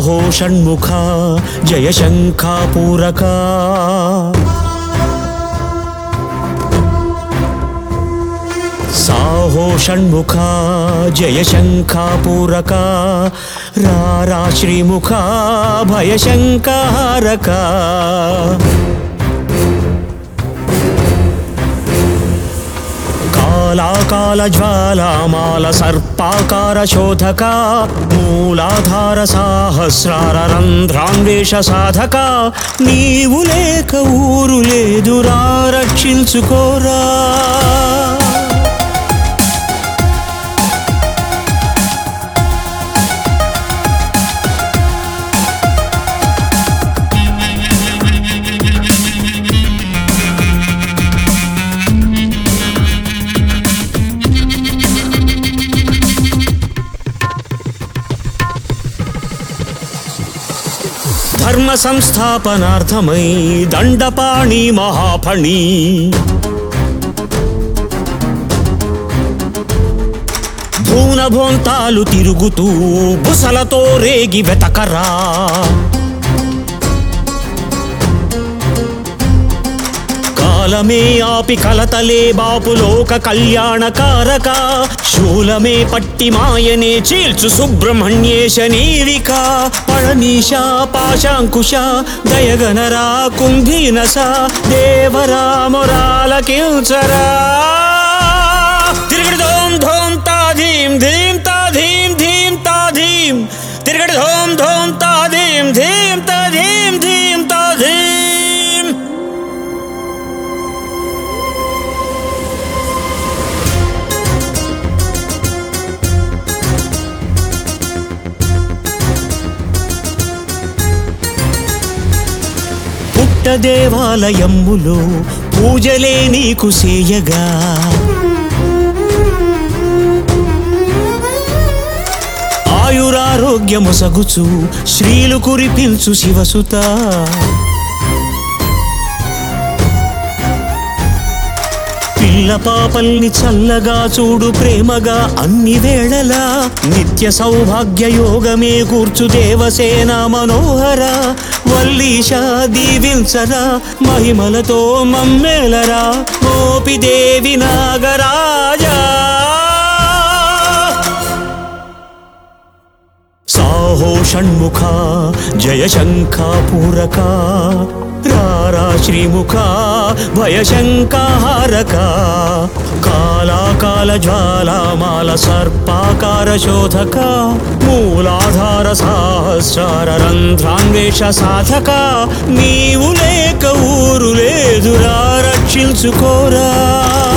సాహో షణ్ముఖ జయ శంఖాపూరక సాహో షణ్ముఖ జయ శంఖాపూరక రారా శ్రీముఖ భయ శంఖహారక కాళాకాల జ్వాలామాల సర్పాకార శోధక మూలాధార సహస్రార రంధ్రాన్వేష సాధక నీవు లేక ఊరు లేదురా రక్షించుకోరా ధర్మ సంస్థాపనార్థమై దండపాణి మహాఫణి భూనభోంతాలు తిరుగుతూ బుసలతో రేగి వెతకరా కాలమే ఆపి కలతలే బాపు లోక కళ్యాణకారక శూలమే పట్టి మాయనే చీల్చు సుబ్రహ్మణ్యేశ నీవిక పళనీశ పాశాంకుశ దయగనరా కుంభీనస దేవరా మొరాలకించరా తిరగడి ధోం ధోం తాధీం ధీం తాధీం ధీం తాధీం తిరగడి ధోం ధోం తాధీం ధీం తాధీం ధీం తాధీం దేవాలయములో పూజలే నీకు సేయగా ఆయురారోగ్యము సగుచు శ్రీలు కురిపించు శివసుత పిల్ల పాపల్ని చల్లగా చూడు ప్రేమగా అన్ని వేళలా నిత్య సౌభాగ్య యోగమే కూర్చు దేవసేన మనోహర వల్లీశ దీవించరా మహిమలతో మమ్మేలరా గోపిదేవి నాగరాజా సాహో షణ్ముఖ జయ శంఖాపూరక రారా శ్రీముఖ భయ శంఖహారక కాళాకాల జ్వాలామాల సర్పాకార శోధక మూలాధార సహస్రార రంధ్రాన్వేష సాధక నీవు లేక ఊరు లేదురా రక్షించుకోరా